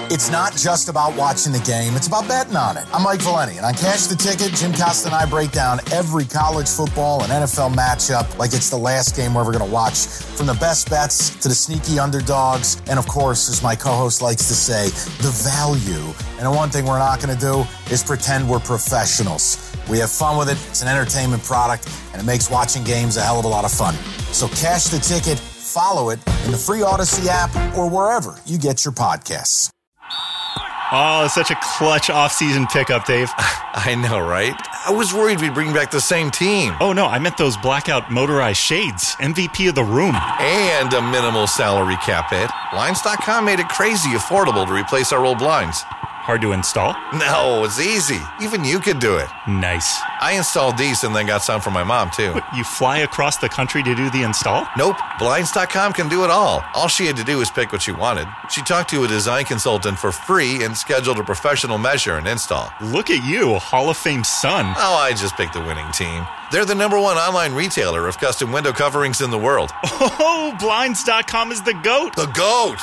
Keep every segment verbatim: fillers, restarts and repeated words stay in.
It's not just about watching the game, it's about betting on it. I'm Mike Valeni, and on Cash the Ticket, Jim Costa and I break down every college football and N F L matchup like it's the last game we're ever going to watch, from the best bets to the sneaky underdogs, and of course, as my co-host likes to say, the value. And the one thing we're not going to do is pretend we're professionals. We have fun with it, it's an entertainment product, and it makes watching games a hell of a lot of fun. So Cash the Ticket, follow it in the free Odyssey app or wherever you get your podcasts. Oh, such a clutch off-season pickup, Dave. I know, right? I was worried we'd bring back the same team. Oh, no, I meant those blackout motorized shades. M V P of the room. And a minimal salary cap hit. Blinds dot com made it crazy affordable to replace our old blinds. Hard to install? No, it's easy. Even you could do it. Nice. I installed these and then got some for my mom, too. What, you fly across the country to do the install? Nope. Blinds dot com can do it all. All she had to do was pick what she wanted. She talked to a design consultant for free and scheduled a professional measure and install. Look at you, a Hall of Fame son. Oh, I just picked the winning team. They're the number one online retailer of custom window coverings in the world. Oh, Blinds dot com is the GOAT. The GOAT!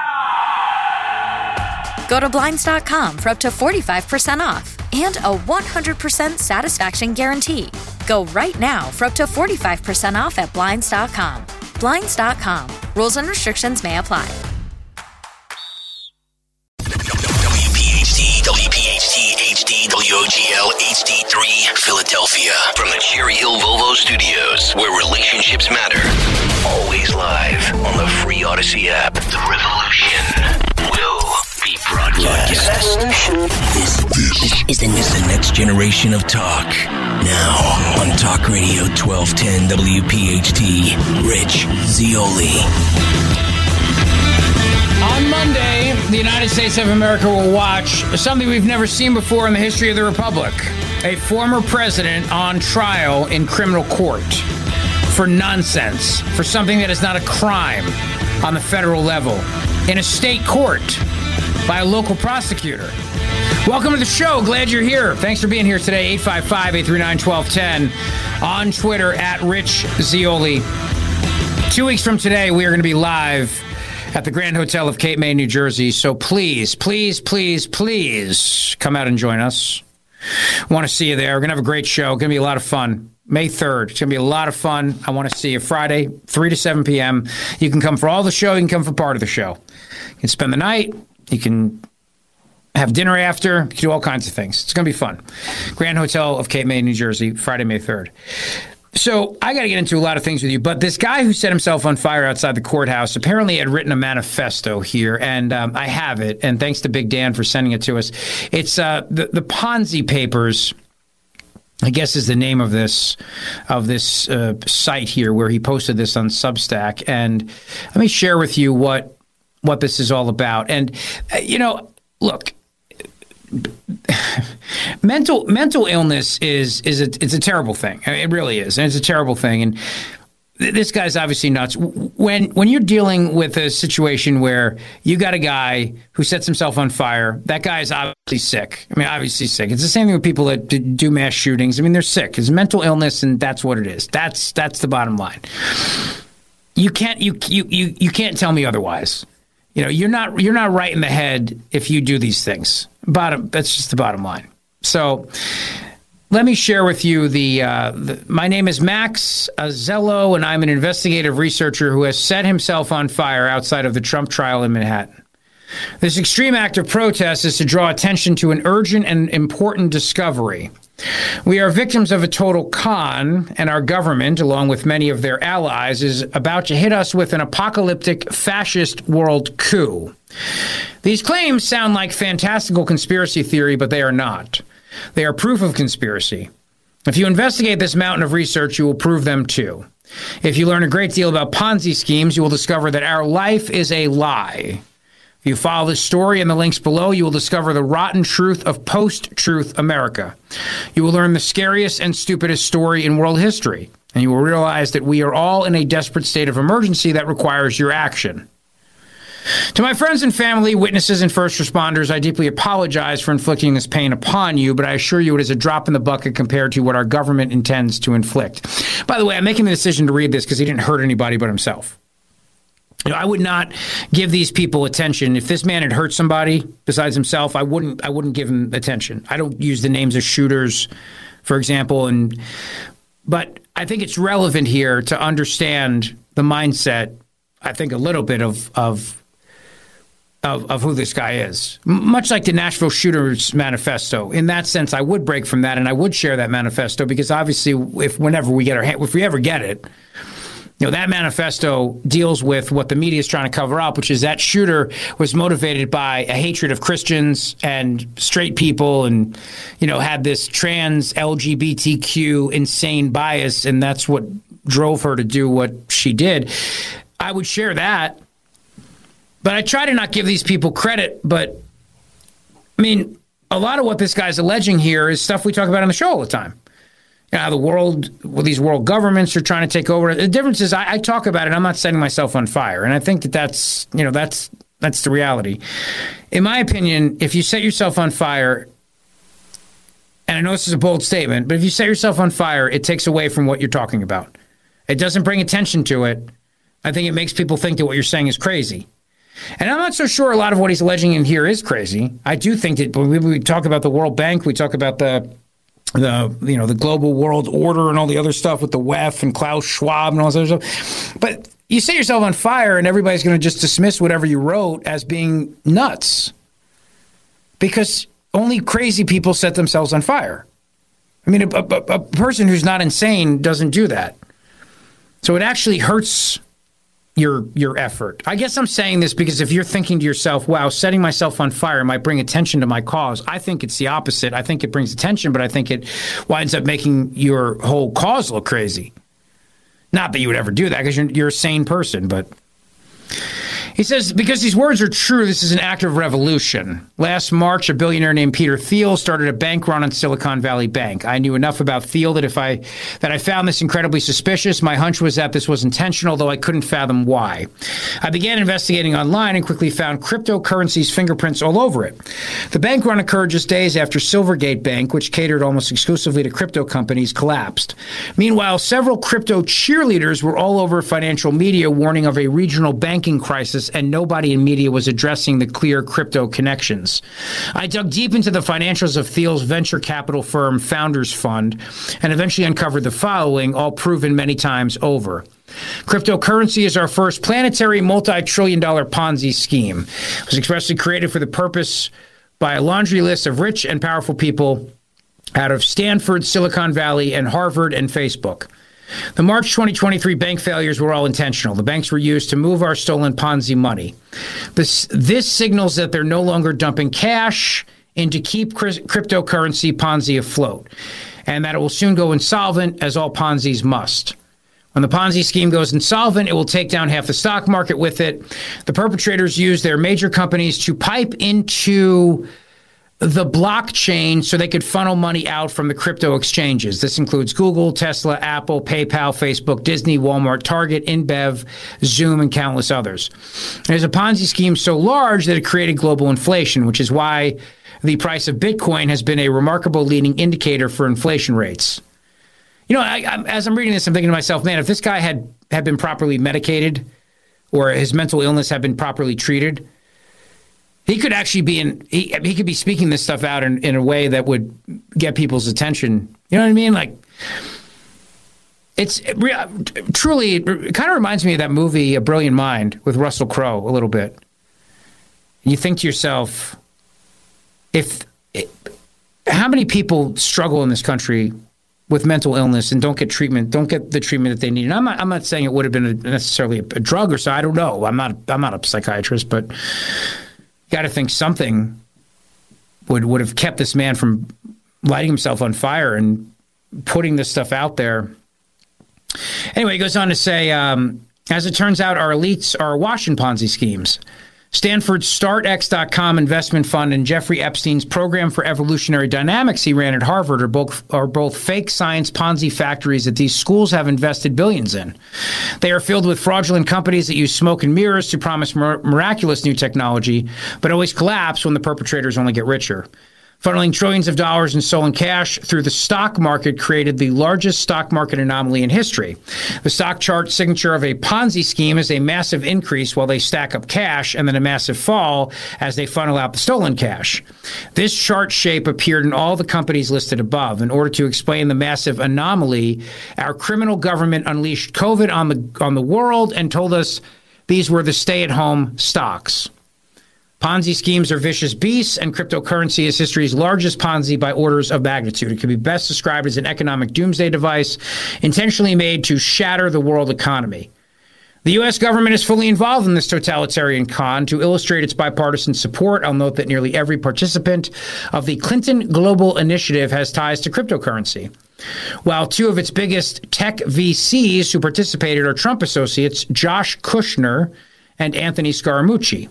Go to Blinds dot com for up to forty-five percent off and a one hundred percent satisfaction guarantee. Go right now for up to forty-five percent off at Blinds dot com. Blinds dot com. Rules and restrictions may apply. W P H T, W P H T, H D, W O G L, H D three, Philadelphia. From the Cherry Hill Volvo Studios, where relationships matter. Always live on the free Odyssey app. The revolution will be broadcast. This, this is the, is the next generation of talk. Now on Talk Radio twelve ten W P H T, Rich Zeoli. On Monday, the United States of America will watch something we've never seen before in the history of the Republic. A former president on trial in criminal court for nonsense, for something that is not a crime on the federal level, in a state court by a local prosecutor. Welcome to the show. Glad you're here. Thanks for being here today. eight five five, eight three nine, one two one zero. On Twitter, at Rich Zeoli. Two weeks from today, we are going to be live at the Grand Hotel of Cape May, New Jersey. So please, please, please, please come out and join us. Want to see you there. We're going to have a great show. Going to be a lot of fun. May third. It's going to be a lot of fun. I want to see you Friday, three to seven p.m. You can come for all the show. You can come for part of the show. You can spend the night. You can have dinner after. You can do all kinds of things. It's going to be fun. Grand Hotel of Cape May, New Jersey, Friday, May third. So I got to get into a lot of things with you, but this guy who set himself on fire outside the courthouse apparently had written a manifesto here, and um, I have it, and thanks to Big Dan for sending it to us. It's uh, the, the Ponzi Papers, I guess is the name of this of this uh, site here where he posted this on Substack, and let me share with you what what this is all about. And, uh, you know, look, mental mental illness is is a, it's a terrible thing. I mean, it really is, and it's a terrible thing. And th- this guy's obviously nuts. When when you're dealing with a situation where you got a guy who sets himself on fire, that guy is obviously sick. I mean, obviously sick. It's the same thing with people that d- do mass shootings. I mean, they're sick. It's mental illness, and that's what it is. That's that's the bottom line. You can't you you you you can't tell me otherwise. You know, you're not you're not right in the head if you do these things. Bottom. That's just the bottom line. So let me share with you the, uh, the my name is Max Azello, and I'm an investigative researcher who has set himself on fire outside of the Trump trial in Manhattan. This extreme act of protest is to draw attention to an urgent and important discovery. We are victims of a total con, and our government, along with many of their allies, is about to hit us with an apocalyptic fascist world coup. These claims sound like fantastical conspiracy theory, but they are not. They are proof of conspiracy. If you investigate this mountain of research, you will prove them too. If you learn a great deal about Ponzi schemes, you will discover that our life is a lie. If you follow this story and the links below, you will discover the rotten truth of post-truth America. You will learn the scariest and stupidest story in world history, and you will realize that we are all in a desperate state of emergency that requires your action. To my friends and family, witnesses and first responders, I deeply apologize for inflicting this pain upon you, but I assure you it is a drop in the bucket compared to what our government intends to inflict. By the way, I'm making the decision to read this because he didn't hurt anybody but himself. You know, I would not give these people attention. If this man had hurt somebody besides himself, I wouldn't I wouldn't give him attention. I don't use the names of shooters, for example, and but I think it's relevant here to understand the mindset, I think a little bit of of of, of who this guy is. M- much like the Nashville Shooters Manifesto. In that sense, I would break from that and I would share that manifesto because obviously if whenever we get our hand, if we ever get it, you know, that manifesto deals with what the media is trying to cover up, which is that shooter was motivated by a hatred of Christians and straight people and, you know, had this trans L G B T Q insane bias, and that's what drove her to do what she did. I would share that, but I try to not give these people credit. But, I mean, a lot of what this guy's alleging here is stuff we talk about on the show all the time. You know, the world, well, these world governments are trying to take over. The difference is I, I talk about it. I'm not setting myself on fire. And I think that that's, you know, that's, that's the reality. In my opinion, if you set yourself on fire, and I know this is a bold statement, but if you set yourself on fire, it takes away from what you're talking about. It doesn't bring attention to it. I think it makes people think that what you're saying is crazy. And I'm not so sure a lot of what he's alleging in here is crazy. I do think that when we, we talk about the World Bank, we talk about the the you know the global world order and all the other stuff with the W E F and Klaus Schwab and all this other stuff. But you set yourself on fire and everybody's going to just dismiss whatever you wrote as being nuts because only crazy people set themselves on fire. I mean, a, a, a person who's not insane doesn't do that. So it actually hurts your your effort. I guess I'm saying this because if you're thinking to yourself, wow, setting myself on fire might bring attention to my cause, I think it's the opposite. I think it brings attention, but I think it winds up making your whole cause look crazy. Not that you would ever do that because you're, you're a sane person, but he says, because these words are true, this is an act of revolution. Last March, a billionaire named Peter Thiel started a bank run on Silicon Valley Bank. I knew enough about Thiel that if I that I found this incredibly suspicious. My hunch was that this was intentional, though I couldn't fathom why. I began investigating online and quickly found cryptocurrency's fingerprints all over it. The bank run occurred just days after Silvergate Bank, which catered almost exclusively to crypto companies, collapsed. Meanwhile, several crypto cheerleaders were all over financial media warning of a regional banking crisis, and nobody in media was addressing the clear crypto connections. I dug deep into the financials of Thiel's venture capital firm Founders Fund and eventually uncovered the following, all proven many times over. Cryptocurrency is our first planetary multi-trillion dollar Ponzi scheme. It was expressly created for the purpose by a laundry list of rich and powerful people out of Stanford, Silicon Valley, and Harvard and Facebook. The March twenty twenty-three bank failures were all intentional. The banks were used to move our stolen Ponzi money. This, this signals that they're no longer dumping cash in to keep cryptocurrency Ponzi afloat, and that it will soon go insolvent, as all Ponzi's must. When the Ponzi scheme goes insolvent, it will take down half the stock market with it. The perpetrators use their major companies to pipe into the blockchain so they could funnel money out from the crypto exchanges. This includes Google, Tesla, Apple, PayPal, Facebook, Disney, Walmart, Target, InBev, Zoom, and countless others. There's a Ponzi scheme so large that it created global inflation, which is why the price of Bitcoin has been a remarkable leading indicator for inflation rates. You know, I, I, as I'm reading this, I'm thinking to myself, man, if this guy had, had been properly medicated or his mental illness had been properly treated, he could actually be in, he, he could be speaking this stuff out in, in a way that would get people's attention. You know what I mean? Like, it's it, truly, it kind of reminds me of that movie, A Brilliant Mind, with Russell Crowe a little bit. And you think to yourself, if, it, how many people struggle in this country with mental illness and don't get treatment, don't get the treatment that they need? And I'm not, I'm not saying it would have been a, necessarily a, a drug or so. I don't know. I'm not, I'm not a psychiatrist, but got to think something would would have kept this man from lighting himself on fire and putting this stuff out there. Anyway, he goes on to say, um, as it turns out, our elites are awash in Ponzi schemes. Stanford's Start X dot com investment fund and Jeffrey Epstein's program for evolutionary dynamics he ran at Harvard are both, are both fake science Ponzi factories that these schools have invested billions in. They are filled with fraudulent companies that use smoke and mirrors to promise mir- miraculous new technology, but always collapse when the perpetrators only get richer. Funneling trillions of dollars in stolen cash through the stock market created the largest stock market anomaly in history. The stock chart signature of a Ponzi scheme is a massive increase while they stack up cash, and then a massive fall as they funnel out the stolen cash. This chart shape appeared in all the companies listed above. In order to explain the massive anomaly, our criminal government unleashed COVID on the on the world and told us these were the stay-at-home stocks. Ponzi schemes are vicious beasts, and cryptocurrency is history's largest Ponzi by orders of magnitude. It can be best described as an economic doomsday device intentionally made to shatter the world economy. The U S government is fully involved in this totalitarian con. To illustrate its bipartisan support, I'll note that nearly every participant of the Clinton Global Initiative has ties to cryptocurrency. While two of its biggest tech V Cs who participated are Trump associates, Josh Kushner and Anthony Scaramucci.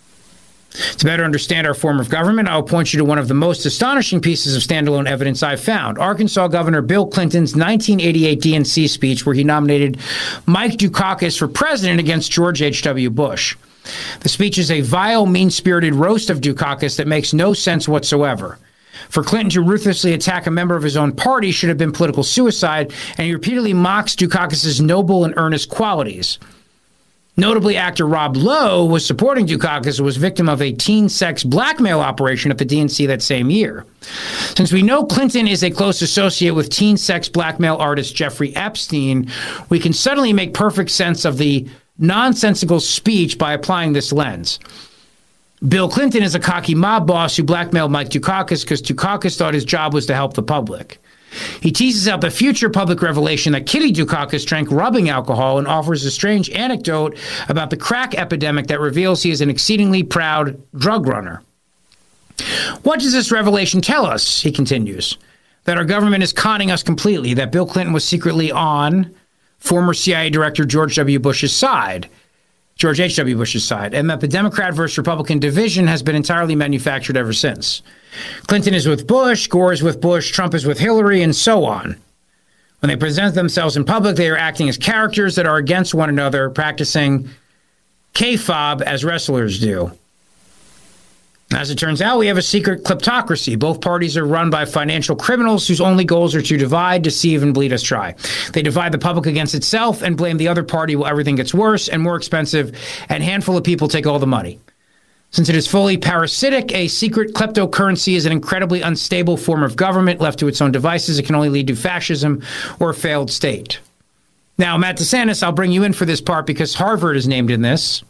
To better understand our form of government, I'll point you to one of the most astonishing pieces of standalone evidence I've found. Arkansas Governor Bill Clinton's nineteen eighty-eight D N C speech where he nominated Mike Dukakis for president against George H W. Bush. The speech is a vile, mean-spirited roast of Dukakis that makes no sense whatsoever. For Clinton to ruthlessly attack a member of his own party should have been political suicide, and he repeatedly mocks Dukakis' noble and earnest qualities. Notably, actor Rob Lowe was supporting Dukakis and was victim of a teen sex blackmail operation at the D N C that same year. Since we know Clinton is a close associate with teen sex blackmail artist Jeffrey Epstein, we can suddenly make perfect sense of the nonsensical speech by applying this lens. Bill Clinton is a cocky mob boss who blackmailed Mike Dukakis because Dukakis thought his job was to help the public. He teases out the future public revelation that Kitty Dukakis drank rubbing alcohol and offers a strange anecdote about the crack epidemic that reveals he is an exceedingly proud drug runner. What does this revelation tell us? He continues. That our government is conning us completely, that Bill Clinton was secretly on former C I A Director George W. Bush's side, George H W. Bush's side, and that the Democrat versus Republican division has been entirely manufactured ever since. Clinton is with Bush, Gore is with Bush, Trump is with Hillary, and so on. When they present themselves in public, they are acting as characters that are against one another, practicing K F O B as wrestlers do. As it turns out, we have a secret kleptocracy. Both parties are run by financial criminals whose only goals are to divide, deceive, and bleed us dry. They divide the public against itself and blame the other party while everything gets worse and more expensive, and a handful of people take all the money. Since it is fully parasitic, a secret kleptocurrency is an incredibly unstable form of government. Left to its own devices, it can only lead to fascism or a failed state. Now, Matt DeSantis, I'll bring you in for this part because Harvard is named in this.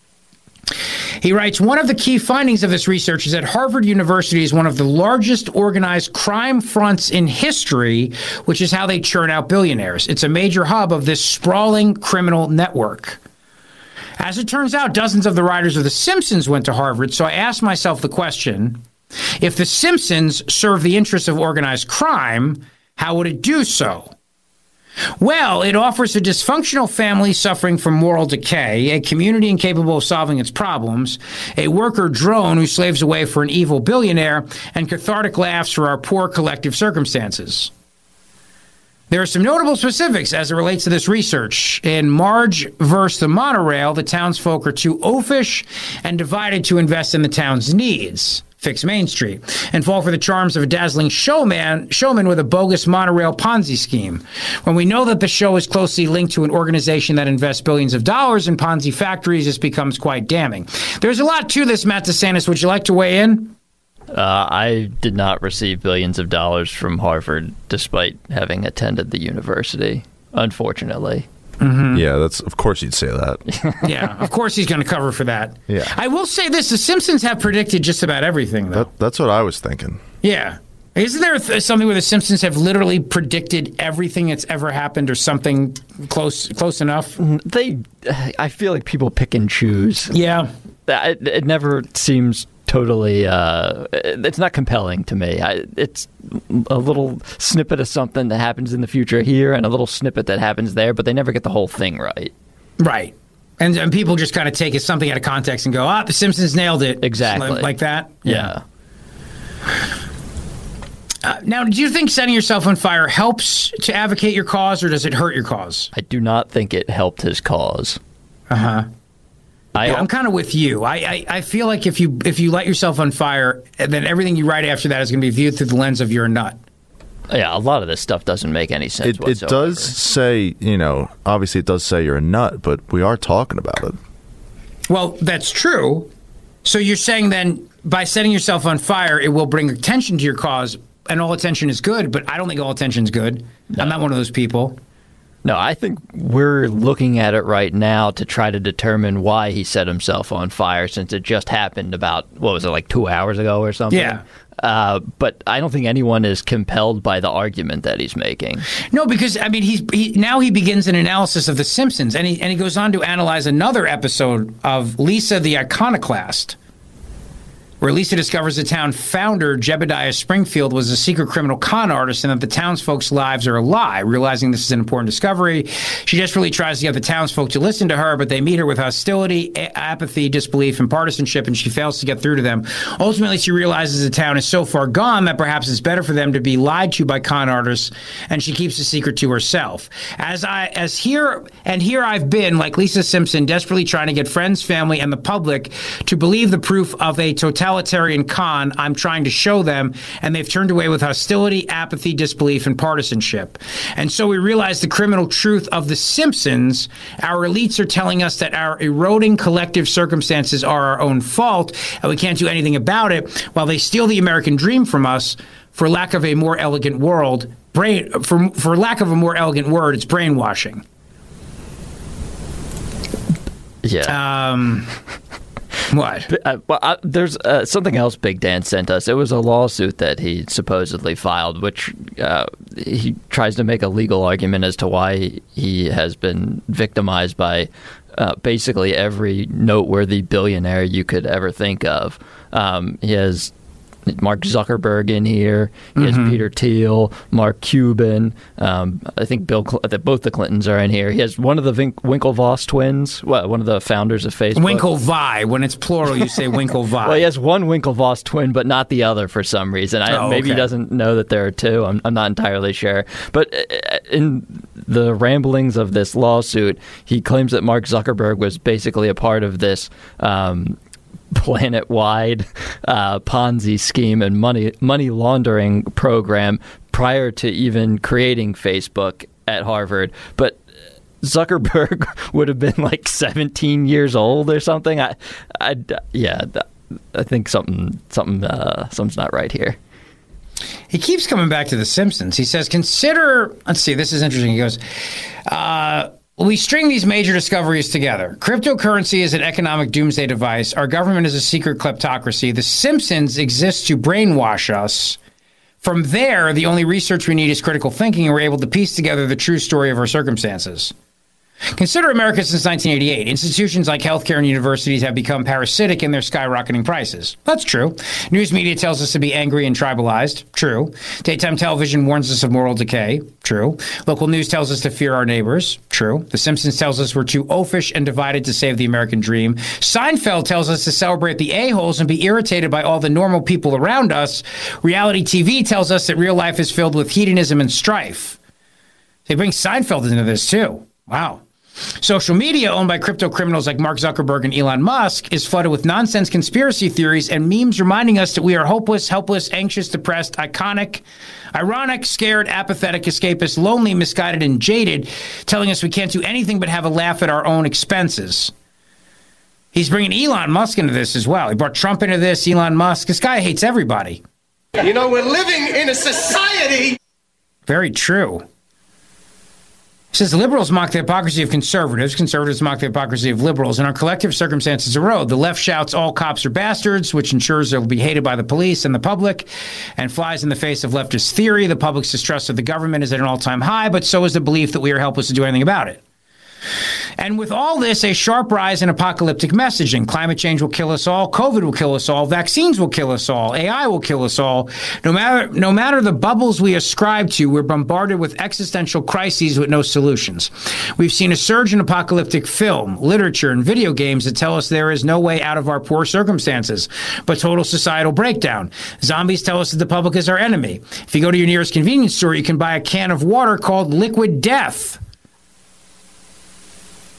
He writes, one of the key findings of this research is that Harvard University is one of the largest organized crime fronts in history, which is how they churn out billionaires. It's a major hub of this sprawling criminal network. As it turns out, dozens of the writers of The Simpsons went to Harvard, so I asked myself the question, if The Simpsons serve the interests of organized crime, how would it do so? Well, it offers a dysfunctional family suffering from moral decay, a community incapable of solving its problems, a worker drone who slaves away for an evil billionaire, and cathartic laughs for our poor collective circumstances. There are some notable specifics as it relates to this research. In Marge versus the Monorail, the townsfolk are too oafish and divided to invest in the town's needs, fix Main Street, and fall for the charms of a dazzling showman, showman with a bogus monorail Ponzi scheme. When we know that the show is closely linked to an organization that invests billions of dollars in Ponzi factories, this becomes quite damning. There's a lot to this, Matt DeSantis. Would you like to weigh in? Uh, I did not receive billions of dollars from Harvard, despite having attended the university, unfortunately. Mm-hmm. Yeah, that's of course you'd say that. Yeah, of course he's going to cover for that. Yeah. I will say this, The Simpsons have predicted just about everything, though. That, that's what I was thinking. Yeah. Isn't there th- something where The Simpsons have literally predicted everything that's ever happened or something close close enough? They, I feel like people pick and choose. Yeah. It, it never seems totally, uh, it's not compelling to me. I, it's a little snippet of something that happens in the future here and a little snippet that happens there, but they never get the whole thing right. Right. And, and people just kind of take it something out of context and go, ah, The Simpsons nailed it. Exactly. Like, like that? Yeah. Uh, now, do you think setting yourself on fire helps to advocate your cause, or does it hurt your cause? I do not think it helped his cause. Uh-huh. I, Yeah, I'm kind of with you. I, I, I feel like if you if you light yourself on fire, then everything you write after that is going to be viewed through the lens of you're a nut. Yeah, a lot of this stuff doesn't make any sense It, it whatsoever. does say, you know, obviously it does say you're a nut, but we are talking about it. Well, that's true. So you're saying then by setting yourself on fire, it will bring attention to your cause, and all attention is good, but I don't think all attention is good. No. I'm not one of those people. No, I think we're looking at it right now to try to determine why he set himself on fire, since it just happened about, what was it, like two hours ago or something? Yeah. Uh, but I don't think anyone is compelled by the argument that he's making. No, because, I mean, he's he, now he begins an analysis of The Simpsons, and he, and he goes on to analyze another episode of Lisa the Iconoclast, where Lisa discovers the town founder, Jebediah Springfield, was a secret criminal con artist and that the townsfolk's lives are a lie. Realizing this is an important discovery, she desperately tries to get the townsfolk to listen to her, but they meet her with hostility, a- apathy, disbelief, and partisanship, and she fails to get through to them. Ultimately, she realizes the town is so far gone that perhaps it's better for them to be lied to by con artists, and she keeps the secret to herself. As I, as here, and here I've been, like Lisa Simpson, desperately trying to get friends, family, and the public to believe the proof of a totalitarian totalitarian con I'm trying to show them, and they've turned away with hostility, apathy, disbelief, and partisanship. And so we realize the criminal truth of The Simpsons. Our elites are telling us that our eroding collective circumstances are our own fault, and we can't do anything about it, while they steal the American dream from us for lack of a more elegant world. Brain, for, for lack of a more elegant word, it's brainwashing. Yeah. Um... What? Uh, well, uh, there's uh, something else Big Dan sent us. It was a lawsuit that he supposedly filed, which uh, he tries to make a legal argument as to why he has been victimized by uh, basically every noteworthy billionaire you could ever think of. Um, he has Mark Zuckerberg in here. He has mm-hmm. Peter Thiel, Mark Cuban. Um, I think Bill, Cl- both the Clintons are in here. He has one of the Vin- Winklevoss twins, well, one of the founders of Facebook. Winklevi. When it's plural, you say Winklevi. Well, he has one Winklevoss twin, but not the other for some reason. I, oh, maybe okay. he doesn't know that there are two. I'm, I'm not entirely sure. But in the ramblings of this lawsuit, he claims that Mark Zuckerberg was basically a part of this um, planet-wide uh, Ponzi scheme and money money laundering program prior to even creating Facebook at Harvard. But Zuckerberg would have been like seventeen years old or something. I, I yeah, I think something something uh, something's not right here. He keeps coming back to The Simpsons. He says, consider, let's see, this is interesting. He goes, uh, we string these major discoveries together. Cryptocurrency is an economic doomsday device. Our government is a secret kleptocracy. The Simpsons exist to brainwash us. From there, the only research we need is critical thinking, and we're able to piece together the true story of our circumstances. Consider America since nineteen eighty-eight. Institutions like healthcare and universities have become parasitic in their skyrocketing prices. That's true. News media tells us to be angry and tribalized. True. Daytime television warns us of moral decay. True. Local news tells us to fear our neighbors. True. The Simpsons tells us we're too oafish and divided to save the American dream. Seinfeld tells us to celebrate the a-holes and be irritated by all the normal people around us. Reality T V tells us that real life is filled with hedonism and strife. They bring Seinfeld into this, too. Wow. Social media, owned by crypto criminals like Mark Zuckerberg and Elon Musk, is flooded with nonsense conspiracy theories and memes reminding us that we are hopeless, helpless, anxious, depressed, iconic, ironic, scared, apathetic, escapist, lonely, misguided, and jaded, telling us we can't do anything but have a laugh at our own expenses. He's bringing Elon Musk into this as well. He brought Trump into this, Elon Musk. This guy hates everybody. You know, we're living in a society. Very true. It says liberals mock the hypocrisy of conservatives. Conservatives mock the hypocrisy of liberals. And our collective circumstances erode. The left shouts all cops are bastards, which ensures they'll be hated by the police and the public, and flies in the face of leftist theory. The public's distrust of the government is at an all-time high, but so is the belief that we are helpless to do anything about it. And with all this, a sharp rise in apocalyptic messaging. Climate change will kill us all. COVID will kill us all. Vaccines will kill us all. A I will kill us all. No matter, no matter the bubbles we ascribe to, we're bombarded with existential crises with no solutions. We've seen a surge in apocalyptic film, literature, and video games that tell us there is no way out of our poor circumstances, but total societal breakdown. Zombies tell us that the public is our enemy. If you go to your nearest convenience store, you can buy a can of water called Liquid Death.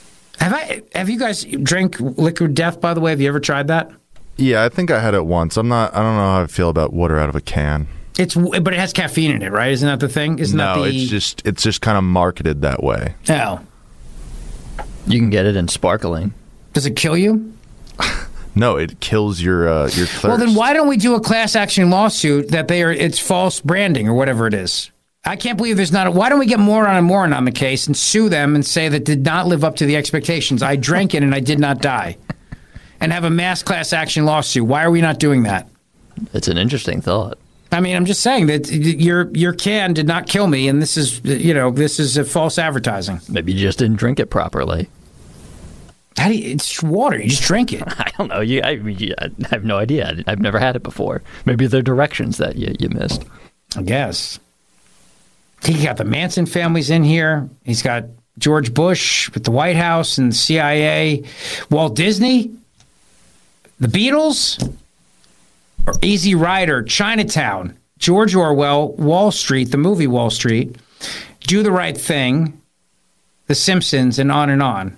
Have I? Have you guys drank liquid death? By the way, have you ever tried that? Yeah, I think I had it once. I'm not. I don't know how I feel about water out of a can. It's but it has caffeine in it, right? Isn't that the thing? Isn't no, that the... it's just it's just kind of marketed that way. Oh, you can get it in sparkling. Does it kill you? No, it kills your uh, your thirst. Well, then why don't we do a class action lawsuit that they are it's false branding or whatever it is? I can't believe there's not a... Why don't we get Moron and Moron on the case and sue them and say that did not live up to the expectations? I drank it and I did not die. And have a mass class action lawsuit. Why are we not doing that? It's an interesting thought. I mean, I'm just saying that your your can did not kill me, and this is, you know, this is a false advertising. Maybe you just didn't drink it properly. How do you, it's water. You just drink it. I don't know. You, I, you, I have no idea. I've never had it before. Maybe they're directions that you, you missed. I guess. He got the Manson families in here. He's got George Bush with the White House and the C I A. Walt Disney. The Beatles. Or Easy Rider. Chinatown. George Orwell. Wall Street. The movie Wall Street. Do the Right Thing. The Simpsons. And on and on.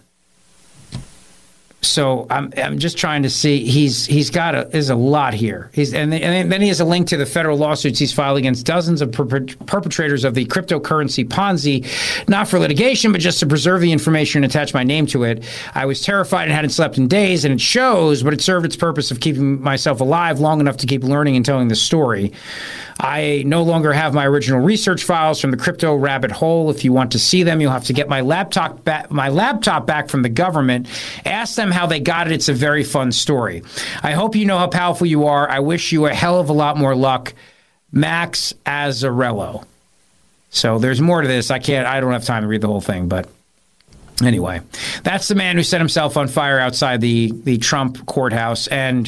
So I'm I'm just trying to see. He's he's got a there's a lot here. He's and, and then he has a link to the federal lawsuits he's filed against dozens of per- perpetrators of the cryptocurrency Ponzi, not for litigation, but just to preserve the information and attach my name to it. I was terrified and hadn't slept in days, and it shows. But it served its purpose of keeping myself alive long enough to keep learning and telling the story. I no longer have my original research files from the crypto rabbit hole. If you want to see them, you'll have to get my laptop back, my laptop back from the government. Ask them how they got it. It's a very fun story. I hope you know how powerful you are. I wish you a hell of a lot more luck. Max Azzarello. So there's more to this. I can't, I don't have time to read the whole thing, but anyway, that's the man who set himself on fire outside the, the Trump courthouse. And,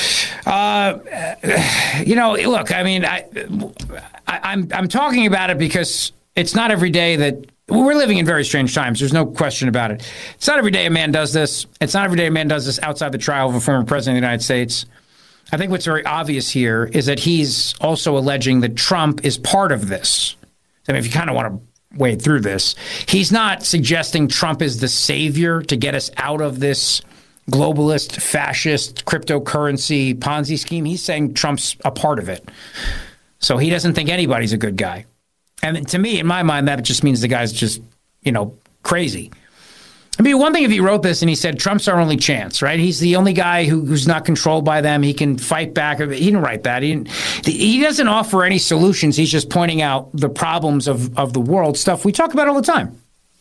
uh, you know, look, I mean, I, I, I'm, I'm talking about it because it's not every day that we're living in very strange times. There's no question about it. It's not every day a man does this. It's not every day a man does this outside the trial of a former president of the United States. I think what's very obvious here is that he's also alleging that Trump is part of this. I mean, if you kind of want to wade through this, he's not suggesting Trump is the savior to get us out of this globalist, fascist, cryptocurrency Ponzi scheme. He's saying Trump's a part of it. So he doesn't think anybody's a good guy. And to me, in my mind, that just means the guy's just, you know, crazy. I mean, one thing if he wrote this and he said, Trump's our only chance, right? He's the only guy who, who's not controlled by them. He can fight back. He didn't write that. He, didn't, he doesn't offer any solutions. He's just pointing out the problems of, of the world, stuff we talk about all the time.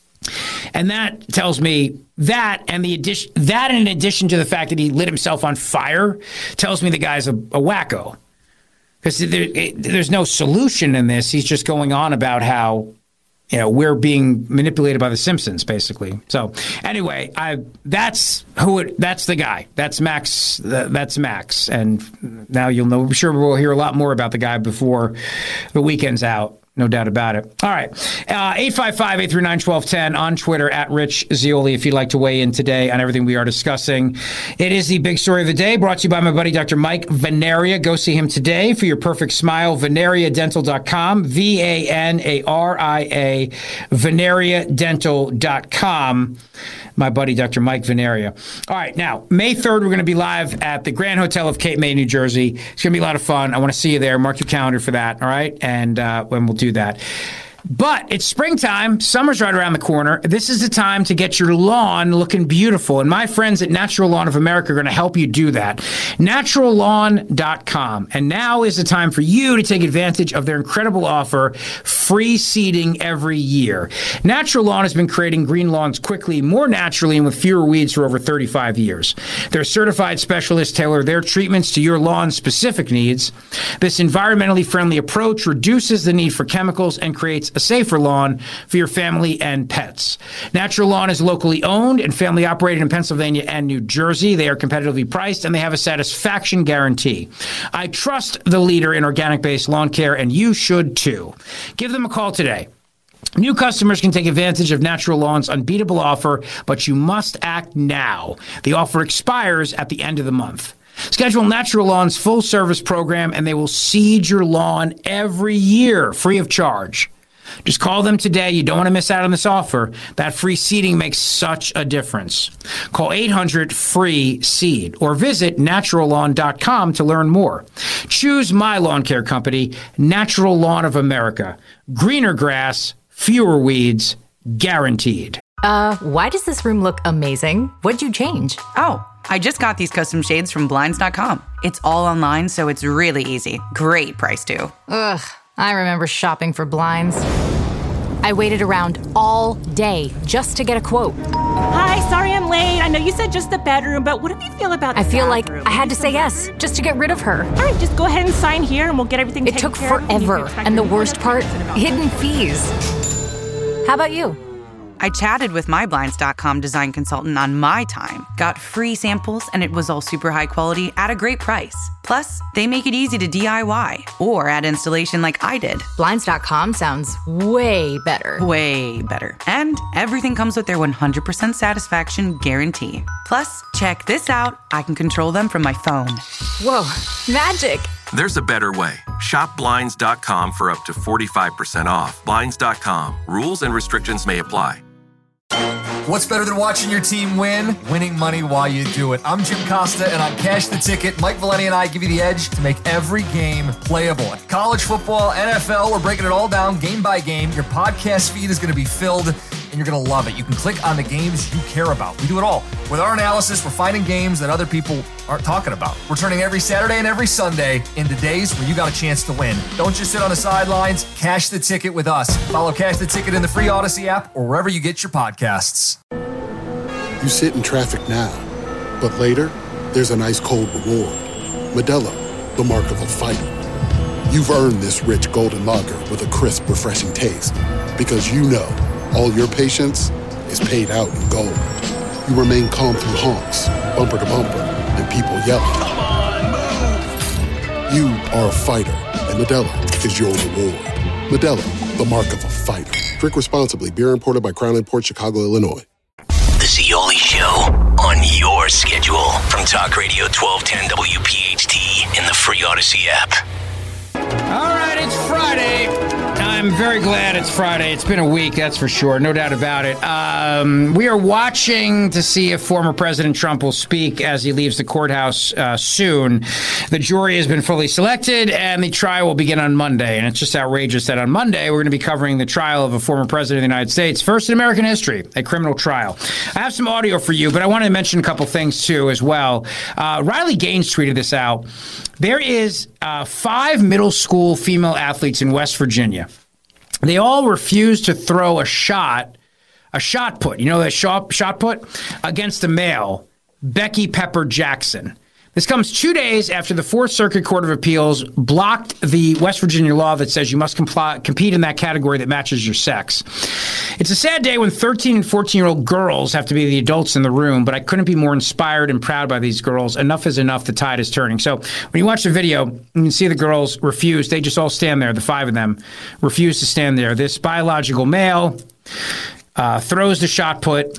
And that tells me that, and the addition, that in addition to the fact that he lit himself on fire, tells me the guy's a, a wacko. Because there, there's no solution in this. He's just going on about how, you know, we're being manipulated by the Simpsons, basically. So anyway, I that's who it. That's the guy. That's Max. That's Max. And now you'll know. I'm sure we'll hear a lot more about the guy before the weekend's out. No doubt about it. All right. Uh, eight five five, eight three nine, one two one zero on Twitter at Rich Zeoli if you'd like to weigh in today on everything we are discussing. It is the big story of the day brought to you by my buddy Doctor Mike Venaria. Go see him today for your perfect smile. Venaria Dental dot com. V A N A R I A. Venaria Dental dot com. My buddy Doctor Mike Venaria. All right. Now, May third, we're going to be live at the Grand Hotel of Cape May, New Jersey. It's going to be a lot of fun. I want to see you there. Mark your calendar for that. All right. And uh, when we'll do that. But it's springtime. Summer's right around the corner. This is the time to get your lawn looking beautiful. And my friends at Natural Lawn of America are going to help you do that. natural lawn dot com. And now is the time for you to take advantage of their incredible offer, free seeding every year. Natural Lawn has been creating green lawns quickly, more naturally, and with fewer weeds for over thirty-five years. Their certified specialists tailor their treatments to your lawn's specific needs. This environmentally friendly approach reduces the need for chemicals and creates a safer lawn for your family and pets. Natural Lawn is locally owned and family operated in Pennsylvania and New Jersey. They are competitively priced and they have a satisfaction guarantee. I trust the leader in organic-based lawn care, and you should too. Give them a call today. New customers can take advantage of Natural Lawn's unbeatable offer, but you must act now. The offer expires at the end of the month. Schedule Natural Lawn's full-service program, and they will seed your lawn every year free of charge. Just call them today. You don't want to miss out on this offer. That free seeding makes such a difference. Call eight hundred free seed or visit natural lawn dot com to learn more. Choose my lawn care company, Natural Lawn of America. Greener grass, fewer weeds, guaranteed. Uh, why does this room look amazing? What'd you change? Oh, I just got these custom shades from blinds dot com. It's all online, so it's really easy. Great price, too. Ugh, I remember shopping for blinds. I waited around all day just to get a quote. Hi, sorry I'm late. I know you said just the bedroom, but what do you feel about the I feel bathroom? like I had to say yes just to get rid of her. All right, just go ahead and sign here and we'll get everything It taken took care of. forever, and the worst part, hidden fees. How about you? I chatted with my blinds dot com design consultant on my time, got free samples, and it was all super high quality at a great price. Plus, they make it easy to D I Y or add installation like I did. blinds dot com sounds way better. Way better. And everything comes with their one hundred percent satisfaction guarantee. Plus, check this out. I can control them from my phone. Whoa, magic. There's a better way. Shop blinds dot com for up to forty-five percent off. blinds dot com. Rules and restrictions may apply. What's better than watching your team win? Winning money while you do it. I'm Jim Costa, and on Cash the Ticket, Mike Valeni and I give you the edge to make every game playable. College football, N F L, we're breaking it all down game by game. Your podcast feed is going to be filled, and you're going to love it. You can click on the games you care about. We do it all. With our analysis, we're finding games that other people aren't talking about. We're turning every Saturday and every Sunday into days where you got a chance to win. Don't just sit on the sidelines. Cash the Ticket with us. Follow Cash the Ticket in the free Odyssey app or wherever you get your podcasts. You sit in traffic now, but later, there's an ice cold reward. Modelo, the mark of a fighter. You've earned this rich golden lager with a crisp, refreshing taste. Because you know, all your patience is paid out in gold. You remain calm through honks, bumper to bumper, and people yelling. Come on, move! You are a fighter, and Modelo is your reward. Modelo, the mark of a fighter. Drink responsibly. Beer imported by Crown Imports, Chicago, Illinois. The Zeoli Show on your schedule from Talk Radio twelve ten W P H T in the free Odyssey app. All right, it's Friday. I'm very glad it's Friday. It's been a week, that's for sure. No doubt about it. Um, we are watching to see if former President Trump will speak as he leaves the courthouse uh, soon. The jury has been fully selected, and the trial will begin on Monday. And it's just outrageous that on Monday we're going to be covering the trial of a former president of the United States, first in American history, a criminal trial. I have some audio for you, but I want to mention a couple things, too, as well. Uh, Riley Gaines tweeted this out. There is uh, five middle school female athletes in West Virginia. They all refused to throw a shot, a shot put, you know that shot, shot put, against a male, Becky Pepper Jackson. This comes two days after the Fourth Circuit Court of Appeals blocked the West Virginia law that says you must comply, compete in that category that matches your sex. It's a sad day when thirteen and fourteen-year-old girls have to be the adults in the room, but I couldn't be more inspired and proud by these girls. Enough is enough. The tide is turning. So when you watch the video, you can see the girls refuse. They just all stand there, the five of them, refuse to stand there. This biological male uh, throws the shot put,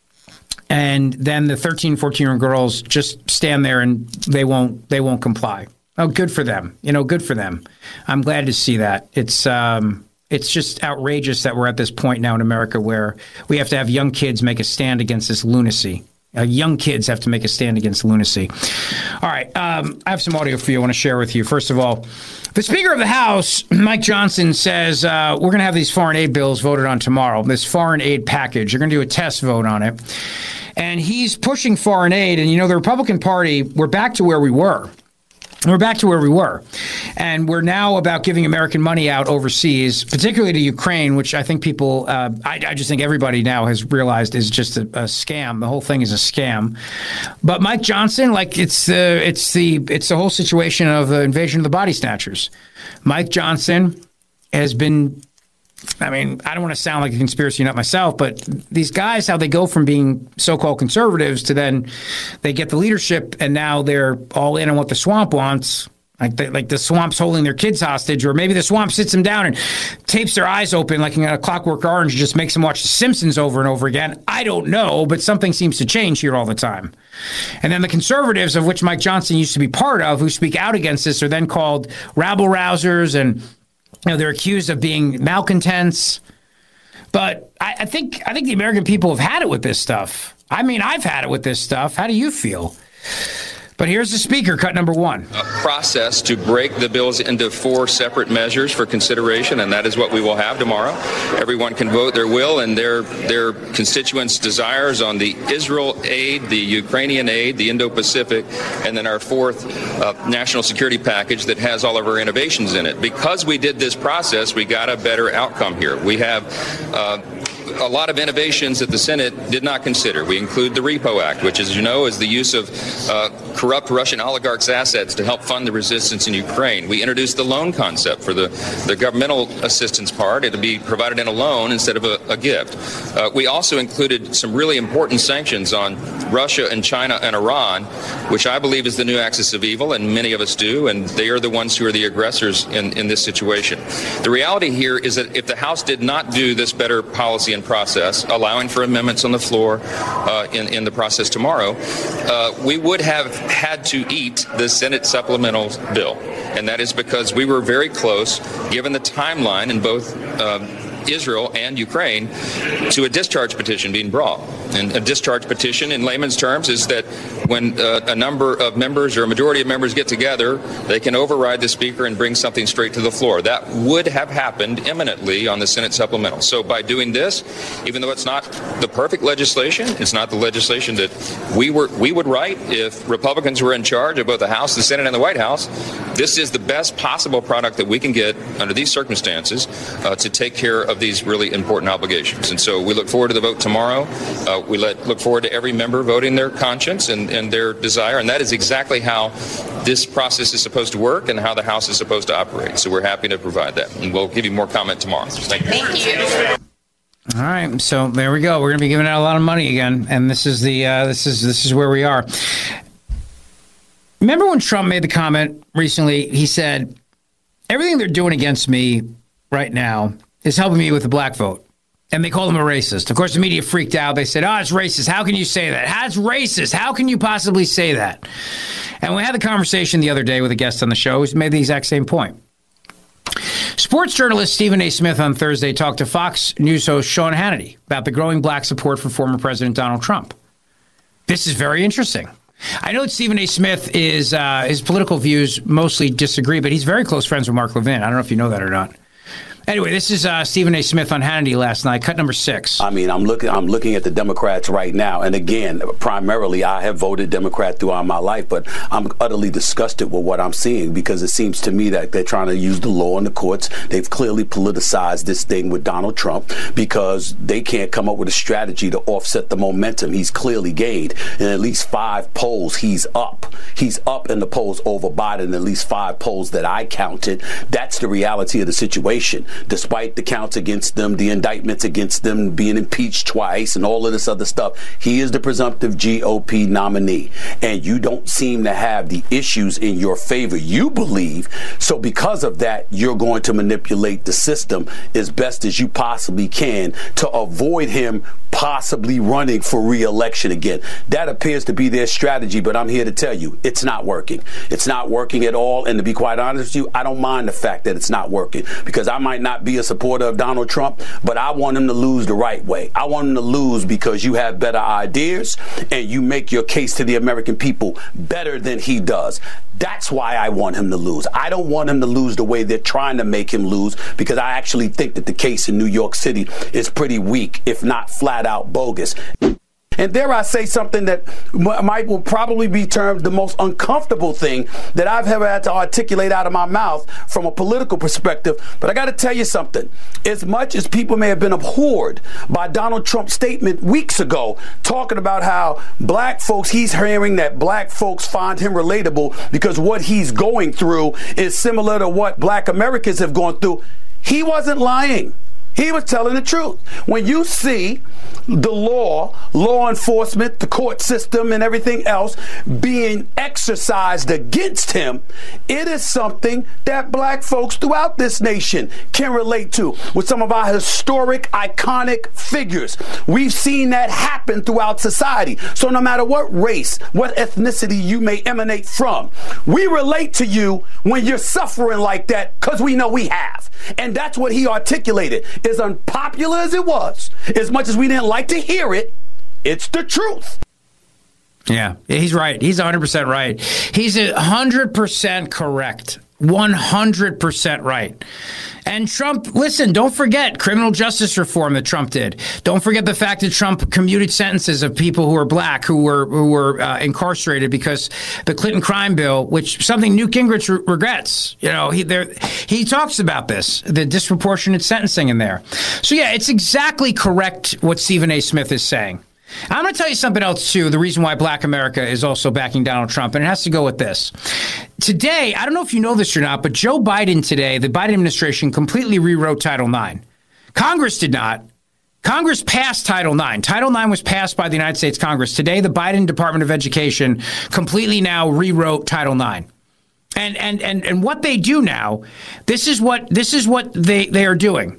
and then the thirteen, fourteen-year-old girls just stand there and they won't they won't comply. Oh, good for them. You know, good for them. I'm glad to see that. It's um, it's just outrageous that we're at this point now in America where we have to have young kids make a stand against this lunacy. Uh, young kids have to make a stand against lunacy. All right. Um, I have some audio for you I want to share with you. First of all, the Speaker of the House, Mike Johnson, says uh, we're going to have these foreign aid bills voted on tomorrow, this foreign aid package. They're going to do a test vote on it. And he's pushing foreign aid. And, you know, the Republican Party, we're back to where we were. We're back to where we were. And we're now about giving American money out overseas, particularly to Ukraine, which I think people, uh, I, I just think everybody now has realized is just a, a scam. The whole thing is a scam. But Mike Johnson, like it's the, it's the, it's the whole situation of the invasion of the body snatchers. Mike Johnson has been, I mean, I don't want to sound like a conspiracy nut myself, but these guys, how they go from being so-called conservatives to then they get the leadership and now they're all in on what the swamp wants. Like the, like the swamp's holding their kids hostage, or maybe the swamp sits them down and tapes their eyes open like in a Clockwork Orange and just makes them watch The Simpsons over and over again. I don't know, but something seems to change here all the time. And then the conservatives, of which Mike Johnson used to be part of, who speak out against this, are then called rabble-rousers and You know, they're accused of being malcontents. But I, I think I think the American people have had it with this stuff. I mean, I've had it with this stuff. How do you feel? But here's the speaker, cut number one. A process to break the bills into four separate measures for consideration, and that is what we will have tomorrow. Everyone can vote their will and their their constituents' desires on the Israel aid, the Ukrainian aid, the Indo-Pacific, and then our fourth uh, national security package that has all of our innovations in it. Because we did this process, we got a better outcome here. We have uh, a lot of innovations that the Senate did not consider. We include the Repo Act, which, as you know, is the use of uh, corrupt Russian oligarchs' assets to help fund the resistance in Ukraine. We introduced the loan concept for the, the governmental assistance part. It'll be provided in a loan instead of a, a gift. Uh, we also included some really important sanctions on Russia and China and Iran, which I believe is the new axis of evil, and many of us do, and they are the ones who are the aggressors in, in this situation. The reality here is that if the House did not do this better policy and process, allowing for amendments on the floor uh, in, in the process tomorrow, uh, we would have had to eat the Senate supplemental bill. And that is because we were very close, given the timeline in both um, Israel and Ukraine, to a discharge petition being brought. And a discharge petition, in layman's terms, is that when uh, a number of members or a majority of members get together, they can override the Speaker and bring something straight to the floor. That would have happened imminently on the Senate supplemental. So by doing this, even though it's not the perfect legislation, it's not the legislation that we were we would write if Republicans were in charge of both the House, the Senate, and the White House, this is the best possible product that we can get under these circumstances uh, to take care of these really important obligations. And so we look forward to the vote tomorrow. Uh, we let, look forward to every member voting their conscience and, and their desire. And that is exactly how this process is supposed to work and how the House is supposed to operate. So we're happy to provide that. And we'll give you more comment tomorrow. Thank you. Thank you. All right, so there we go. We're going to be giving out a lot of money again, and this is the uh, this is this is where we are. Remember when Trump made the comment recently? He said, "Everything they're doing against me right now is helping me with the black vote." And they called him a racist. Of course, the media freaked out. They said, oh, it's racist. How can you say that? That's racist. How can you possibly say that? And we had the conversation the other day with a guest on the show who made the exact same point. Sports journalist Stephen A. Smith on Thursday talked to Fox News host Sean Hannity about the growing black support for former President Donald Trump. This is very interesting. I know that Stephen A. Smith is, uh, his political views mostly disagree, but he's very close friends with Mark Levin. I don't know if you know that or not. Anyway, this is uh, Stephen A. Smith on Hannity last night, cut number six. I mean, I'm looking I'm looking at the Democrats right now. And again, primarily, I have voted Democrat throughout my life, but I'm utterly disgusted with what I'm seeing because it seems to me that they're trying to use the law in the courts. They've clearly politicized this thing with Donald Trump because they can't come up with a strategy to offset the momentum he's clearly gained. In at least five polls, he's up. He's up in the polls over Biden in at least five polls that I counted. That's the reality of the situation. Despite the counts against them, the indictments against them, being impeached twice and all of this other stuff, he is the presumptive G O P nominee. And you don't seem to have the issues in your favor you believe. So because of that, you're going to manipulate the system as best as you possibly can to avoid him possibly running for re-election again. That appears to be their strategy, but I'm here to tell you, it's not working. It's not working at all. And to be quite honest with you, I don't mind the fact that it's not working because I might not be a supporter of Donald Trump, but I want him to lose the right way. I want him to lose because you have better ideas and you make your case to the American people better than he does. That's why I want him to lose. I don't want him to lose the way they're trying to make him lose because I actually think that the case in New York City is pretty weak, if not flat out bogus. And dare I say something that might will probably be termed the most uncomfortable thing that I've ever had to articulate out of my mouth from a political perspective. But I got to tell you something. As much as people may have been abhorred by Donald Trump's statement weeks ago, talking about how black folks, he's hearing that black folks find him relatable because what he's going through is similar to what black Americans have gone through. He wasn't lying. He was telling the truth. When you see the law, law enforcement, the court system, and everything else being exercised against him, it is something that black folks throughout this nation can relate to with some of our historic, iconic figures. We've seen that happen throughout society. So no matter what race, what ethnicity you may emanate from, we relate to you when you're suffering like that because we know we have. And that's what he articulated. As unpopular as it was, as much as we didn't like to hear it, it's the truth. Yeah, he's right. He's one hundred percent right. He's one hundred percent correct. one hundred percent right. And Trump, listen, don't forget criminal justice reform that Trump did. Don't forget the fact that Trump commuted sentences of people who were black, who were who were uh, incarcerated because the Clinton crime bill, which something Newt Gingrich re- regrets. You know, he there he talks about this, the disproportionate sentencing in there. So yeah, it's exactly correct what Stephen A. Smith is saying. I'm going to tell you something else, too, the reason why Black America is also backing Donald Trump, and it has to go with this. Today, I don't know if you know this or not, but Joe Biden today, the Biden administration, completely rewrote Title nine. Congress did not. Congress passed Title nine. Title nine was passed by the United States Congress. Today, the Biden Department of Education completely now rewrote Title nine. And and and and what they do now, this is what this is what they, they are doing.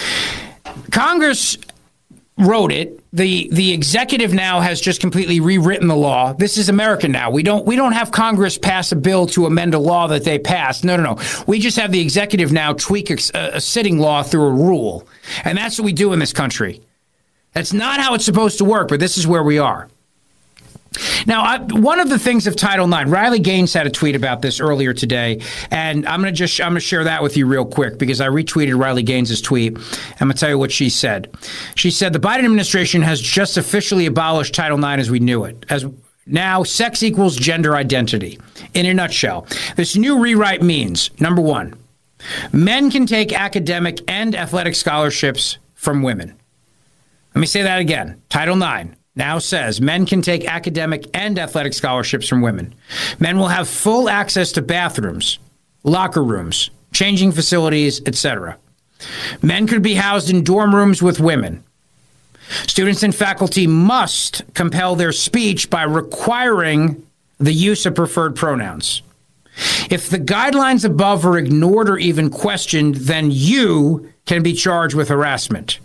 Congress wrote it. The the executive now has just completely rewritten the law. This is America now. We don't we don't have Congress pass a bill to amend a law that they passed. No, no, no. We just have the executive now tweak a, a sitting law through a rule. And that's what we do in this country. That's not how it's supposed to work, but this is where we are. Now, I, one of the things of Title nine, Riley Gaines had a tweet about this earlier today, and I'm going to just I'm going to share that with you real quick because I retweeted Riley Gaines' tweet. I'm going to tell you what she said. She said the Biden administration has just officially abolished Title nine as we knew it. As now, sex equals gender identity. In a nutshell, this new rewrite means, number one, men can take academic and athletic scholarships from women. Let me say that again. Title nine. Now says men can take academic and athletic scholarships from women. Men will have full access to bathrooms, locker rooms, changing facilities, et cetera. Men could be housed in dorm rooms with women. Students and faculty must compel their speech by requiring the use of preferred pronouns. If the guidelines above are ignored or even questioned, then you can be charged with harassment.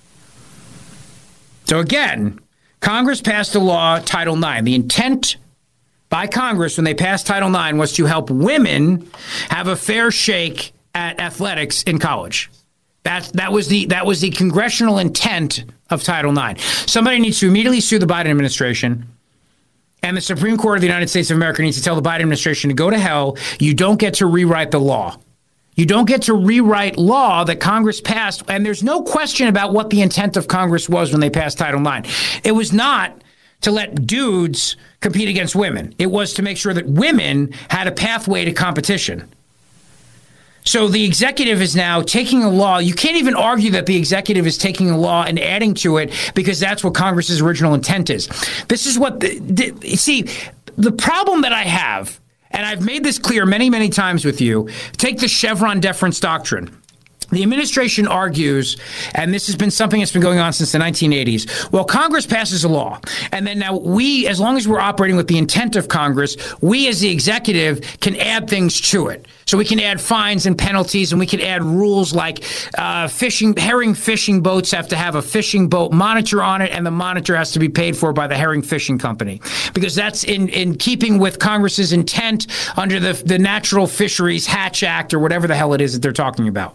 So again, Congress passed a law, Title nine. The intent by Congress when they passed Title nine was to help women have a fair shake at athletics in college. That, that was the that was the congressional intent of Title nine. Somebody needs to immediately sue the Biden administration, and the Supreme Court of the United States of America needs to tell the Biden administration to go to hell. You don't get to rewrite the law. You don't get to rewrite law that Congress passed, and there's no question about what the intent of Congress was when they passed Title nine. It was not to let dudes compete against women. It was to make sure that women had a pathway to competition. So the executive is now taking a law. You can't even argue that the executive is taking a law and adding to it because that's what Congress's original intent is. This is what the, the, see, the problem that I have, and I've made this clear many, many times with you, take the Chevron deference doctrine. The administration argues, and this has been something that's been going on since the nineteen eighties, well, Congress passes a law, and then now we, as long as we're operating with the intent of Congress, we as the executive can add things to it. So we can add fines and penalties, and we can add rules like uh, fishing, herring fishing boats have to have a fishing boat monitor on it, and the monitor has to be paid for by the herring fishing company, because that's in, in keeping with Congress's intent under the, the Natural Fisheries Hatch Act or whatever the hell it is that they're talking about.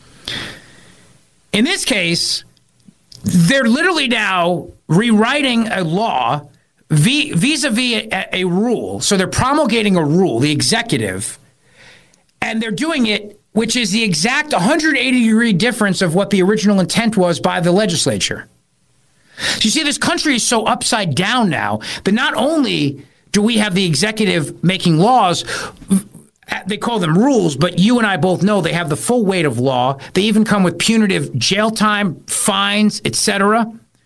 In this case, they're literally now rewriting a law vis-a-vis a, a rule. So they're promulgating a rule, the executive, and they're doing it, which is the exact one hundred eighty degree difference of what the original intent was by the legislature. So you see, this country is so upside down now that not only do we have the executive making laws, they call them rules, but you and I both know they have the full weight of law. They even come with punitive jail time, fines, et cetera.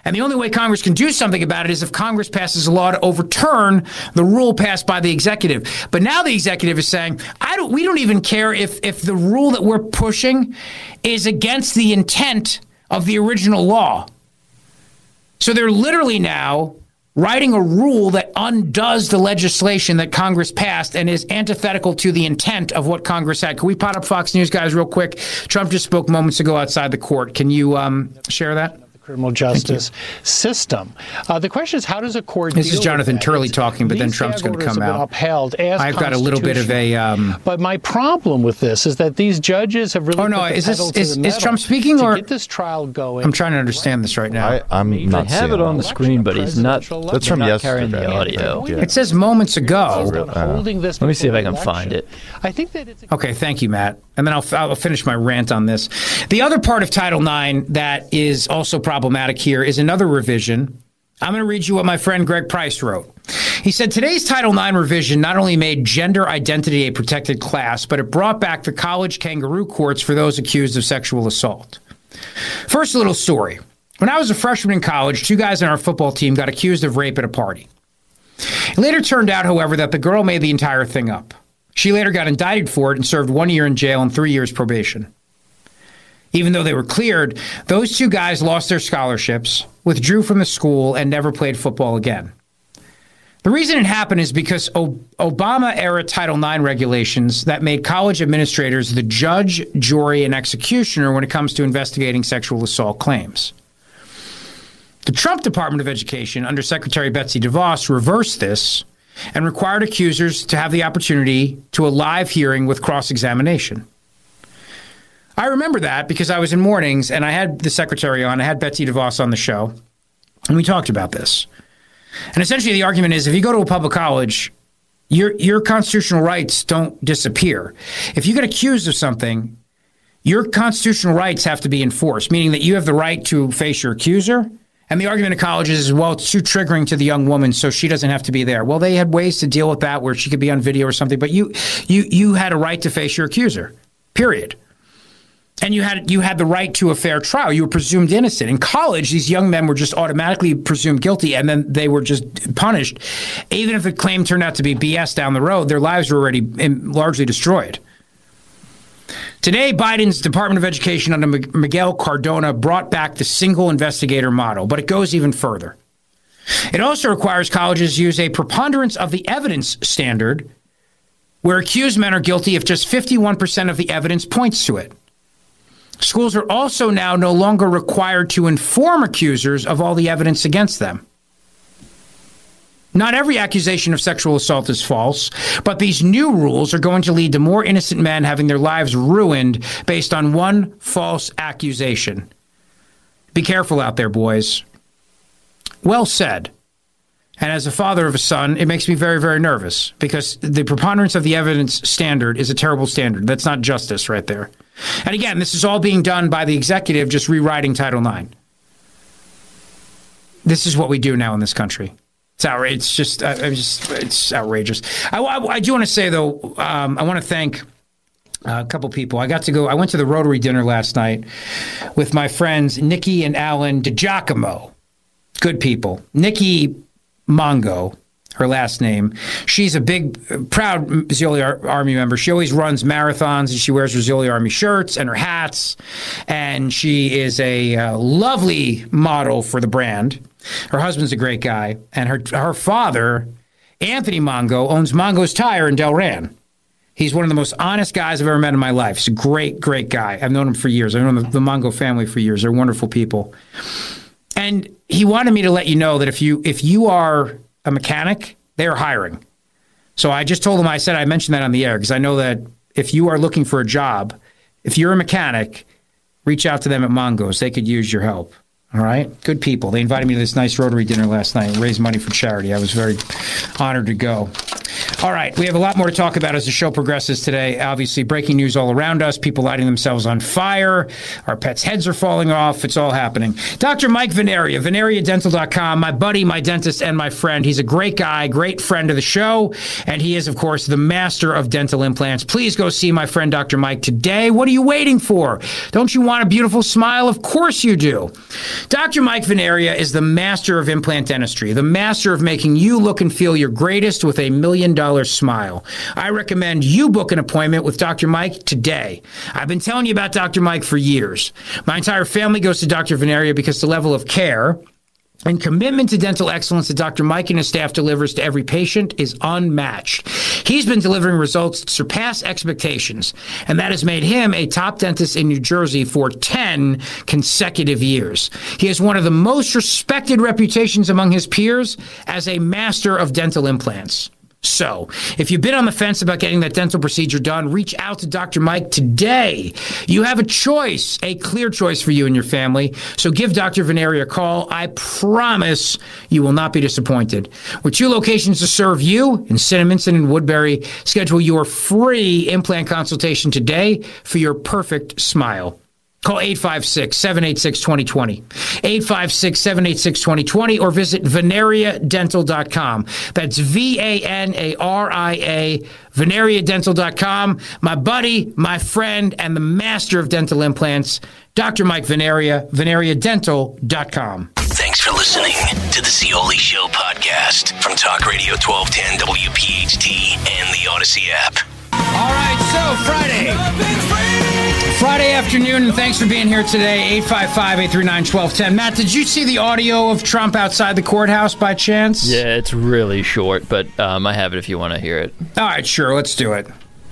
And the only way Congress can do something about it is if Congress passes a law to overturn the rule passed by the executive. But now the executive is saying, I don't, we don't even care if, if the rule that we're pushing is against the intent of the original law. So they're literally now writing a rule that undoes the legislation that Congress passed and is antithetical to the intent of what Congress had. Can we pot up Fox News, guys, real quick? Trump just spoke moments ago outside the court. Can you um, share that? Criminal justice system. Uh, the question is, how does a court This deal is Jonathan with that? Turley It's, talking, but then these Trump's gag going to orders come have been out. Upheld as I've got a little bit of a. Um, but my problem with this is that these judges have really. Oh no! put the Is this pedal to is, the is metal Trump speaking to or? Get this trial going. I'm trying to understand this right now. I, I'm They not have seeing it on the screen, but he's not. That's from not yesterday. carrying the audio. Yeah. It says moments ago. Holding this Let me see if I before can find election. it. I think that it's. A- Okay, thank you, Matt. And then I'll, I'll finish my rant on this. The other part of Title nine that is also problematic here is another revision. I'm going to read you what my friend Greg Price wrote. He said, today's Title nine revision not only made gender identity a protected class, but it brought back the college kangaroo courts for those accused of sexual assault. First, a little story. When I was a freshman in college, two guys on our football team got accused of rape at a party. It later turned out, however, that the girl made the entire thing up. She later got indicted for it and served one year in jail and three years probation. Even though they were cleared, those two guys lost their scholarships, withdrew from the school, and never played football again. The reason it happened is because o- Obama-era Title nine regulations that made college administrators the judge, jury, and executioner when it comes to investigating sexual assault claims. The Trump Department of Education, under Secretary Betsy DeVos, reversed this and required accusers to have the opportunity to a live hearing with cross-examination. I remember that because I was in mornings and I had the secretary on, I had Betsy DeVos on the show, and we talked about this. And essentially the argument is if you go to a public college, your your constitutional rights don't disappear. If you get accused of something, your constitutional rights have to be enforced, meaning that you have the right to face your accuser. And the argument of colleges is, well, it's too triggering to the young woman, so she doesn't have to be there. Well, they had ways to deal with that where she could be on video or something, but you you you had a right to face your accuser, period. And you had you had the right to a fair trial. You were presumed innocent. In college, these young men were just automatically presumed guilty, and then they were just punished. Even if the claim turned out to be B S down the road, their lives were already largely destroyed. Today, Biden's Department of Education under Miguel Cardona brought back the single investigator model, but it goes even further. It also requires colleges use a preponderance of the evidence standard, where accused men are guilty if just fifty-one percent of the evidence points to it. Schools are also now no longer required to inform accusers of all the evidence against them. Not every accusation of sexual assault is false, but these new rules are going to lead to more innocent men having their lives ruined based on one false accusation. Be careful out there, boys. Well said. And as a father of a son, it makes me very, very nervous because the preponderance of the evidence standard is a terrible standard. That's not justice right there. And again, this is all being done by the executive just rewriting Title nine. This is what we do now in this country. It's outrageous. It's just, uh, I'm just, it's outrageous. I, I, I do want to say, though, um, I want to thank uh, a couple people. I got to go, I went to the Rotary dinner last night with my friends Nikki and Alan DiGiacomo. Good people. Nikki Mongo, her last name. She's a big, proud Rizzoli Army member. She always runs marathons, and she wears Rizzoli Army shirts and her hats. And she is a uh, lovely model for the brand. Her husband's a great guy. And her her father, Anthony Mongo, owns Mongo's Tire in Delran. He's one of the most honest guys I've ever met in my life. He's a great, great guy. I've known him for years. I've known the, the Mongo family for years. They're wonderful people. And he wanted me to let you know that if you if you are a mechanic, they're hiring. So I just told him, I said, I mentioned that on the air because I know that if you are looking for a job, if you're a mechanic, reach out to them at Mongo's. They could use your help. All right? Good people. They invited me to this nice Rotary dinner last night and raised money for charity. I was very honored to go. All right, we have a lot more to talk about as the show progresses today. Obviously, breaking news all around us, people lighting themselves on fire, our pets' heads are falling off, it's all happening. Doctor Mike Veneria, veneria dental dot com, my buddy, my dentist, and my friend. He's a great guy, great friend of the show, and he is, of course, the master of dental implants. Please go see my friend Doctor Mike today. What are you waiting for? Don't you want a beautiful smile? Of course you do. Doctor Mike Veneria is the master of implant dentistry, the master of making you look and feel your greatest with a million dollar smile. I recommend you book an appointment with Doctor Mike today. I've been telling you about Doctor Mike for years. My entire family goes to Doctor Veneria because the level of care and commitment to dental excellence that Doctor Mike and his staff delivers to every patient is unmatched. He's been delivering results that surpass expectations, and that has made him a top dentist in New Jersey for ten consecutive years. He has one of the most respected reputations among his peers as a master of dental implants. So, if you've been on the fence about getting that dental procedure done, reach out to Doctor Mike today. You have a choice, a clear choice for you and your family. So give Doctor Veneria a call. I promise you will not be disappointed. With two locations to serve you, in Cinnaminson and Woodbury, schedule your free implant consultation today for your perfect smile. Call eight five six, seven eight six, two zero two zero, eight five six, seven eight six, two zero two zero, or visit veneria dental dot com. That's V A N A R I A, veneria dental dot com. My buddy, my friend, and the master of dental implants, Doctor Mike Veneria, veneria dental dot com. Thanks for listening to the Scioli Show podcast from Talk Radio twelve ten W P H T and the Odyssey app. All right, so Friday. Friday afternoon, and thanks for being here today. eight five five, eight three nine, one two one zero. Matt, did you see the audio of Trump outside the courthouse by chance? Yeah, it's really short, but um, I have it if you want to hear it. All right, sure, let's do it.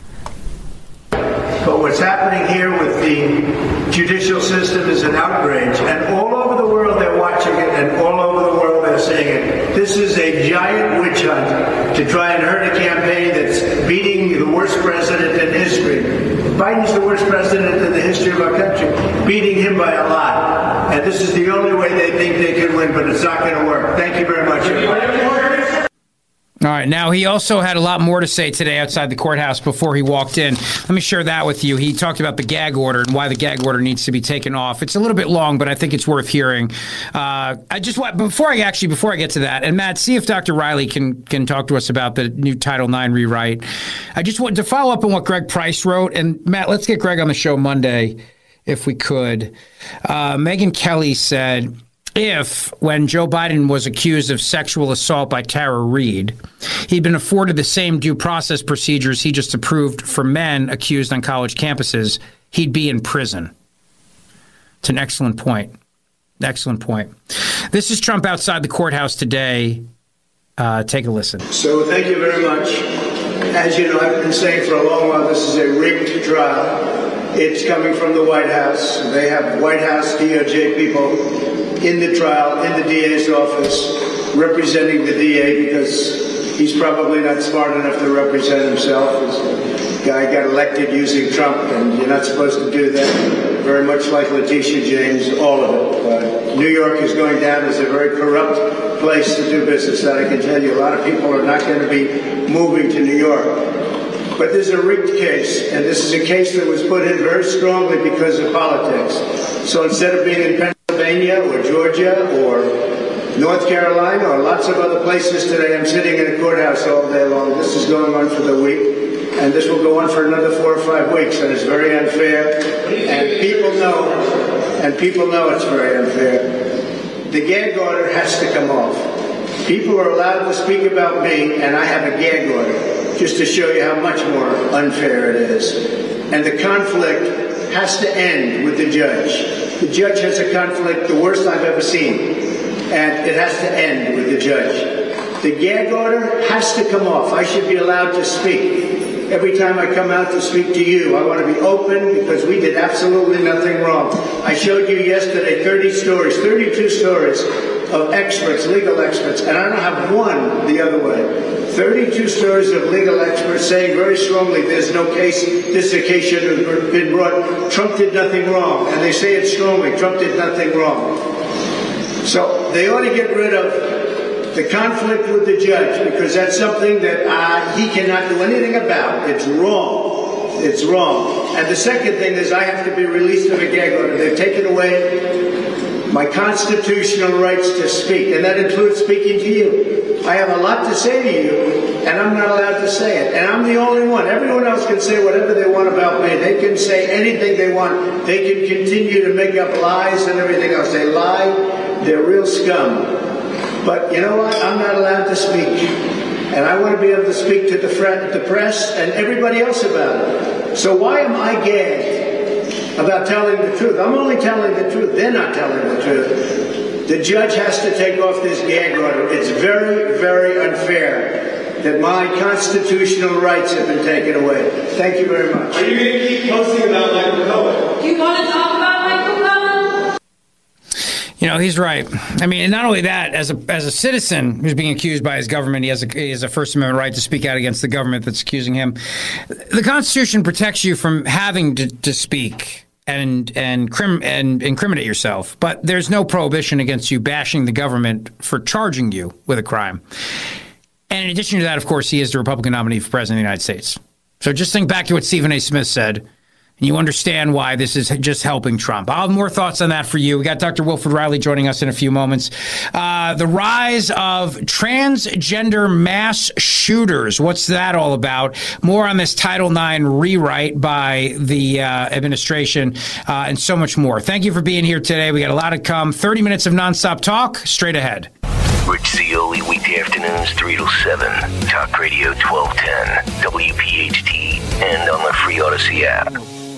But what's happening here with the judicial system is an outrage, and all over the world they're watching it, and all over the world they're saying it. This is a giant witch hunt to try and hurt a campaign that's beating the worst president in history. Biden's the worst president in the history of our country, beating him by a lot. And this is the only way they think they can win, but it's not going to work. Thank you very much, everybody. All right. Now, he also had a lot more to say today outside the courthouse before he walked in. Let me share that with you. He talked about the gag order and why the gag order needs to be taken off. It's a little bit long, but I think it's worth hearing. Uh, I just want, before I actually, before I get to that, and Matt, see if Doctor Riley can can talk to us about the new Title nine rewrite. I just wanted to follow up on what Greg Price wrote. And Matt, let's get Greg on the show Monday if we could. Uh, Megyn Kelly said, if, when Joe Biden was accused of sexual assault by Tara Reade, he'd been afforded the same due process procedures he just approved for men accused on college campuses, he'd be in prison. It's an excellent point. Excellent point. This is Trump outside the courthouse today. Uh, take a listen. So thank you very much. As you know, I've been saying for a long while, this is a rigged trial. It's coming from the White House. They have White House D O J people in the trial, in the D A's office, representing the D A because he's probably not smart enough to represent himself. This guy got elected using Trump, and you're not supposed to do that. Very much like Letitia James, all of it. Uh, New York is going down as a very corrupt place to do business. That I can tell you. A lot of people are not going to be moving to New York. But this is a rigged case, and this is a case that was put in very strongly because of politics. So instead of being in Pennsylvania or Georgia or North Carolina or lots of other places today, I'm sitting in a courthouse all day long. This is going on for the week, and this will go on for another four or five weeks, and it's very unfair. And people know, and people know it's very unfair. The gag order has to come off. People are allowed to speak about me, and I have a gag order, just to show you how much more unfair it is. And the conflict has to end with the judge. The judge has a conflict, the worst I've ever seen, and it has to end with the judge. The gag order has to come off. I should be allowed to speak. Every time I come out to speak to you, I want to be open because we did absolutely nothing wrong. I showed you yesterday thirty stories, thirty-two stories of experts, legal experts, and I don't have one the other way. thirty-two stories of legal experts saying very strongly there's no case, this case should have been brought. Trump did nothing wrong, and they say it strongly. Trump did nothing wrong. So they ought to get rid of the conflict with the judge, because that's something that uh, he cannot do anything about. It's wrong. It's wrong. And the second thing is I have to be released of a gag order. They've taken away my constitutional rights to speak, and that includes speaking to you. I have a lot to say to you, and I'm not allowed to say it. And I'm the only one. Everyone else can say whatever they want about me. They can say anything they want. They can continue to make up lies and everything else. They lie. They're real scum. But you know what? I'm not allowed to speak. And I want to be able to speak to the, fr- the press and everybody else about it. So why am I gagged about telling the truth? I'm only telling the truth. They're not telling the truth. The judge has to take off this gag order. It's very, very unfair that my constitutional rights have been taken away. Thank you very much. Are you going to keep posting about Michael Cohen? You want to talk about Michael Cohen? You know, he's right. I mean, and not only that, as a as a citizen who's being accused by his government, he has a, he has a First Amendment right to speak out against the government that's accusing him. The Constitution protects you from having to, to speak and and, crim, and incriminate yourself, but there's no prohibition against you bashing the government for charging you with a crime. And in addition to that, of course, he is the Republican nominee for president of the United States. So just think back to what Stephen A. Smith said, and you understand why this is just helping Trump. I'll have more thoughts on that for you. We got Doctor Wilfred Riley joining us in a few moments. Uh, the rise of transgender mass shooters. What's that all about? More on this Title nine rewrite by the uh, administration uh, and so much more. Thank you for being here today. We got a lot to come. thirty minutes of nonstop talk straight ahead. Rich Zeoli, weekday afternoons, three to seven. Talk Radio twelve ten, W P H T, and on the free Odyssey app.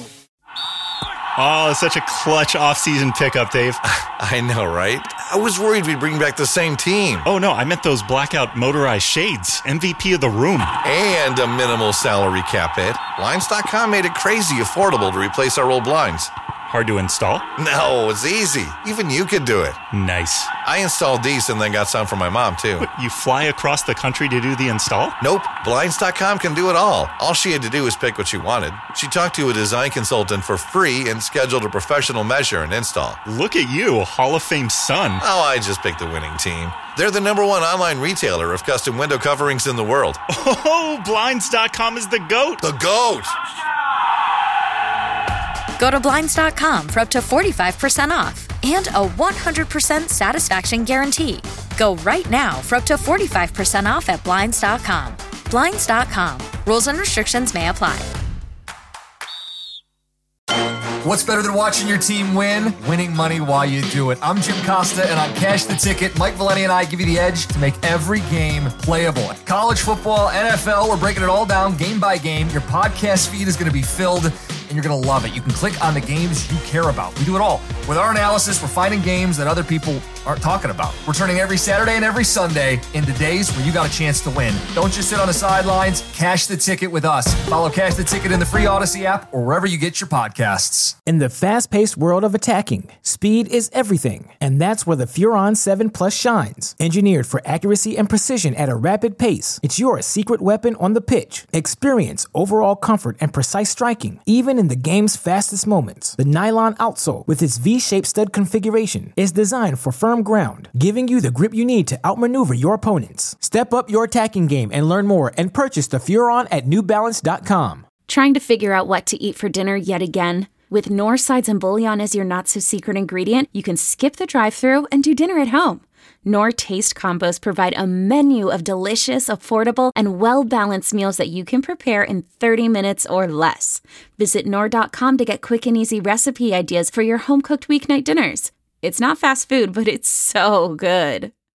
Oh, such a clutch off-season pickup, Dave. I know, right? I was worried we'd bring back the same team. Oh, no, I meant those blackout motorized shades. M V P of the room. And a minimal salary cap hit. Blinds dot com made it crazy affordable to replace our old blinds. Hard to install? No, it's easy. Even you could do it. Nice. I installed these and then got some for my mom, too. But you fly across the country to do the install? Nope. Blinds dot com can do it all. All she had to do was pick what she wanted. She talked to a design consultant for free and scheduled a professional measure and install. Look at you, Hall of Fame son. Oh, I just picked the winning team. They're the number one online retailer of custom window coverings in the world. Oh, Blinds dot com is the GOAT. The GOAT! Go to Blinds dot com for up to forty-five percent off and a one hundred percent satisfaction guarantee. Go right now for up to forty-five percent off at Blinds dot com. Blinds dot com. Rules and restrictions may apply. What's better than watching your team win? Winning money while you do it. I'm Jim Costa, and on Cash the Ticket, Mike Valeni and I give you the edge to make every game playable. College football, N F L, we're breaking it all down game by game. Your podcast feed is going to be filled, and you're going to love it. You can click on the games you care about. We do it all. With our analysis, we're finding games that other people aren't talking about. We're turning every Saturday and every Sunday into days where you got a chance to win. Don't just sit on the sidelines. Cash the Ticket with us. Follow Cash the Ticket in the free Odyssey app or wherever you get your podcasts. In the fast-paced world of attacking, speed is everything, and that's where the Furon seven Plus shines. Engineered for accuracy and precision at a rapid pace, it's your secret weapon on the pitch. Experience overall comfort and precise striking, even in the game's fastest moments. The nylon outsole, with its V-shaped stud configuration, is designed for firm ground, giving you the grip you need to outmaneuver your opponents. Step up your attacking game and learn more and purchase the Furon at New Balance dot com. Trying to figure out what to eat for dinner yet again? With Knorr sides and bouillon as your not-so-secret ingredient, you can skip the drive-thru and do dinner at home. Knorr Taste Combos provide a menu of delicious, affordable, and well-balanced meals that you can prepare in thirty minutes or less. Visit Knorr dot com to get quick and easy recipe ideas for your home-cooked weeknight dinners. It's not fast food, but it's so good.